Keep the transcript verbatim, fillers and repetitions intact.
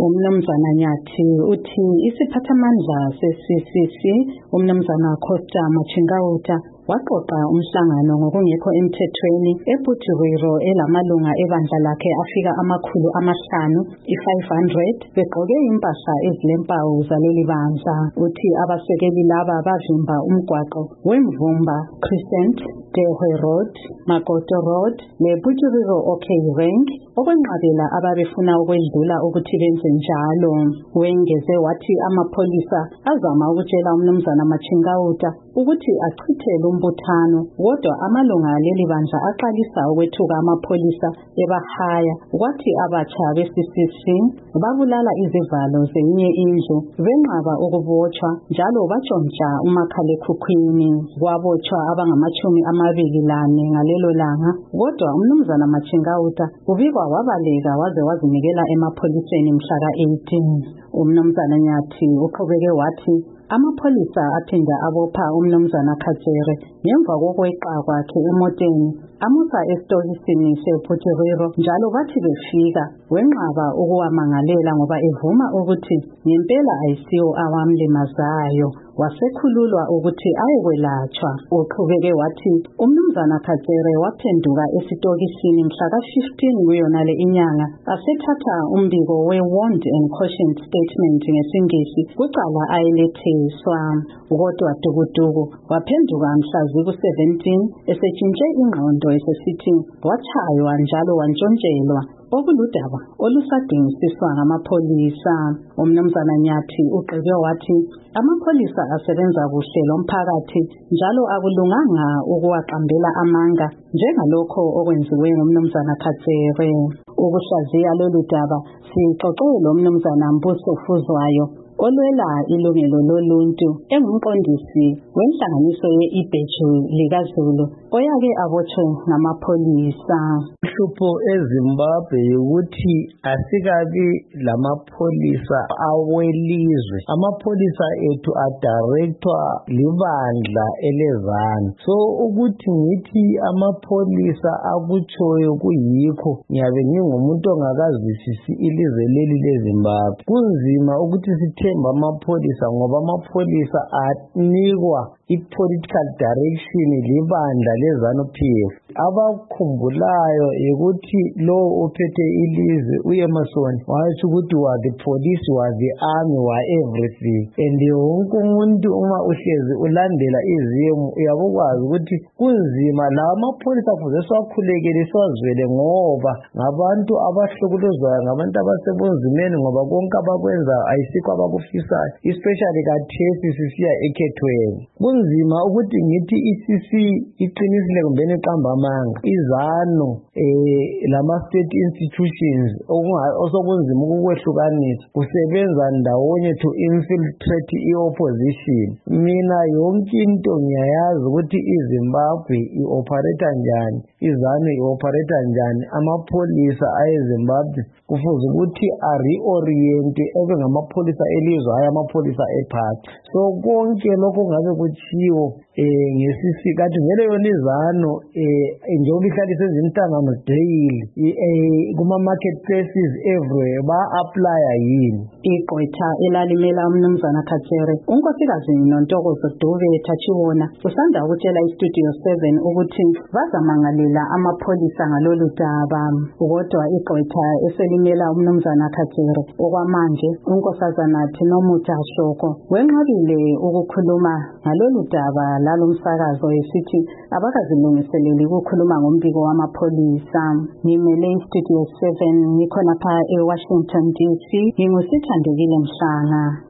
uMnumzana Nyathi uthi isiphathamandla se-C C C uMnumzana Khoza Machingawuta waqoqa umhlangano ngokungekho emthethweni eButuruiro elamalunga ebandla lakhe afika amakhulu amahlanu i-five hundred begqoke impahla ezilempawu zaleli bandla. Uthi abasekeli laba bavimba umgwaqo weMvumba Crescent, Dehwe Road, Makoto Road neButuruiro OK Rank okwenqabela ababefuna ukwedlula ukuthi benze njalo. Wengeze wathi amapholisa azama ukutshela uMnumzana Machingawuta ukuthi achithele umbuthano, kodwa amalunga aleli bandla aqalisa ukwethuka amapholisa ebahaya. Kwathi abatsha be-C C C babulala izivalo zenye indlu benqaba ukubotshwa njalo batshontsha umakhalekhukhwini. Kwabotshwa abangamachumi amabili lane ngalelo langa, kodwa uMnumzana Machingawuta ubikwa wabaleka waze wazinikela emapholiseni mhla ka-eighteen. uMnumzana Nyathi uqhubeke wathi amapholisa aphinda abopha uMnumzana Khatsere ngemva kokweqa kwakhe emoteni amusa esitokisini seButuruiro, njalo bathi befika wenqaba ukuwamangalela ngoba evuma ukuthi ngempela ayisiyo awamlimazayo. Wasekhululwa ukuthi ayekwelatshwa. Uqhubeke wathi uMnumzana Khatsere waphenduka esitokisini mhla ka-fifteen kuyonale inyanga asethatha umbiko we-warned and cautioned statement ngesingisi kucala ayeletheswa. Kodwa dukuduku waphenduka mhla ziku-seventeen esetshintshe ingqondo esesithi watshaywa njalo wantshontshelwa, okuludaba olusadingisiswa ngamapholisa. uMnumzana Nyathi ugqibe wathi amapholisa asebenza kuhle lomphakathi njalo akulunganga ukuwaqambela amanga njengalokho okwenziwe nguMnumzana Khatsere. Ukuhlaziya lolu daba sixoxe loMnumzana Mbuso Fuzwayo olwela ilungelo loluntu engumqondisi wenhlanganiso ye-Ibeju likaZulu oyake abotshwe ngamapholisa. Uhlupho eZimbabwe ukuthi asikabi lamapholisa awelizwe. Amapholisa ethu adirectwa libandla elezana. So ukuthi ngithi amapholisa akutshoyo kuyikho ngiyabe ngingumuntu ongakazwisisi ilizwe leli leZimbabwe. Kunzima ukuthi sithemba amapholisa ngoba amapholisa anikwa i-political direction libandla leZANU-P F. Abakhumbulayo ukuthi lo ophethe ilizwe uEmmerson wathi ukuthi wa the police, wa the army, wa everything, and wonke umuntu uma uhlezi ulandela izimo uyabukwazi ukuthi kunzima. La amapholisa kuze siwakhulekele siwazwele ngoba ngabantu abahlukuluzwayo, ngabantu abasebunzimeni ngoba konke abakwenza ayisikho abakufisayo, especially kathesi sisiya ekhethweni. Kunzima ukuthi ngithi i-C C iqinisile kumbe iqamba amanga. IZANU eh lama state institutions osokunzima ukukwehlukanisa kusebenza ndawonye to infiltrate i-opposition. Mina yonke into ngiyayazi ukuthi iZimbabwe i-operate njani, iZANU i-operate njani, amapholisa ayeZimbabwe kufuze ukuthi a-reorient ebe ngamapholisa elizwe hayi amapholisa eparty. So konke lokho ngabe kuchiwo eh ngesisi kathi ngele yona iZANU eh njengoba ihlalise izinhlangano daily eh kuma marketplaces everywhere ba apply yini. Igqwetha elalimela uMnumzana Khatsere unkosikazi noNtokozo Dube Thathiwona usanda ukutshela iStudio seven ukuthi bazamangalela amapholisa ngalolu daba. Kodwa igqwetha eselimela uMnumzana Khatsere okwamanje unkosazana Thinomutha Shoko wenqabile ukukhuluma ngalolu daba lalomsakazo esithi abakazilungiseleli ukukhuluma ngombiko wamapholisa. Ngimele iStudio seven ngikhona pha eWashington D C, ngingusithandekile Mhlanga.